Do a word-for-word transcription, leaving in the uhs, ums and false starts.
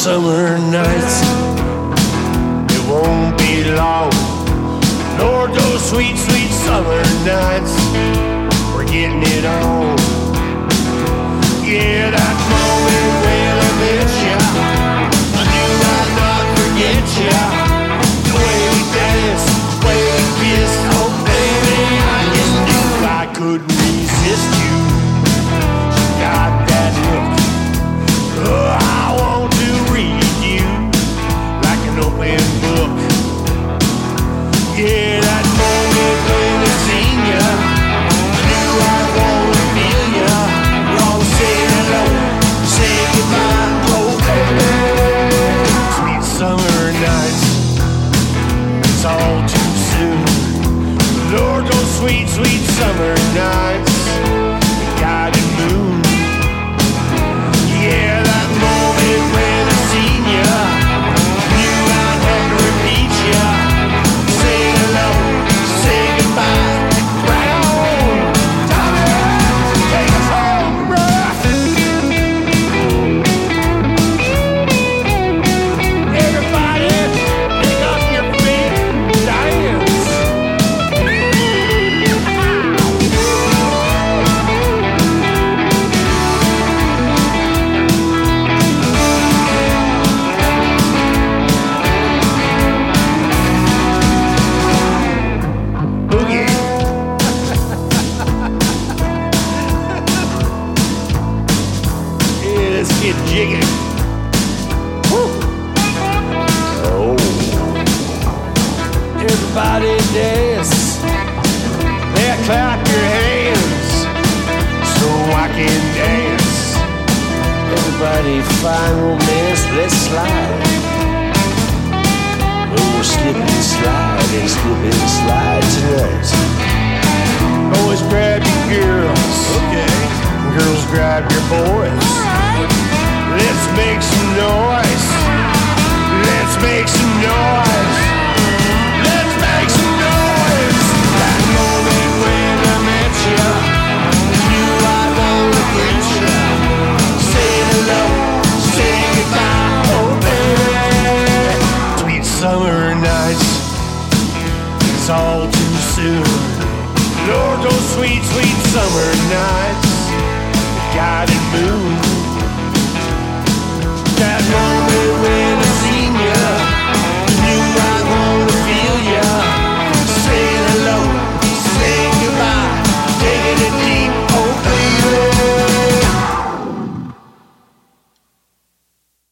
summer nights, it won't be long. Lord, those sweet, sweet summer nights, we're getting it on. Yeah, that moment when I met ya, I knew I'd not forget ya. The way we danced, the way we kissed, oh baby, I just knew I couldn't resist you. You got that look, oh, I want to read you like an open book. Yeah, that moment when I seen ya, I knew I wanna feel ya. Wrong, say hello, say goodbye, oh baby. Sweet summer nights, it's all too soon. Lord, those sweet, sweet summer nights, the guiding moon. Yeah, that moment when I seen ya, knew I'd have to repeat ya. Say hello, say goodbye, right on. Tommy, take us home, bruh. Everybody, pick up your feet, dance. Boogie. Yeah, let's get jiggy. Woo. Oh. Everybody dance. Yeah, clap your hands so I can dance. Everybody find romance, let's slide. Oh, slip and slide and slip and slide tonight. Boys, grab your girls. Okay. Girls, grab your boys. Let's make some noise. Let's make some noise. Let's make some noise. That moment when I met ya, knew I'd wanna get ya. Say hello, say goodbye, oh baby. Sweet summer nights, it's all too soon. Lord, those sweet, sweet summer nights, the guided moon.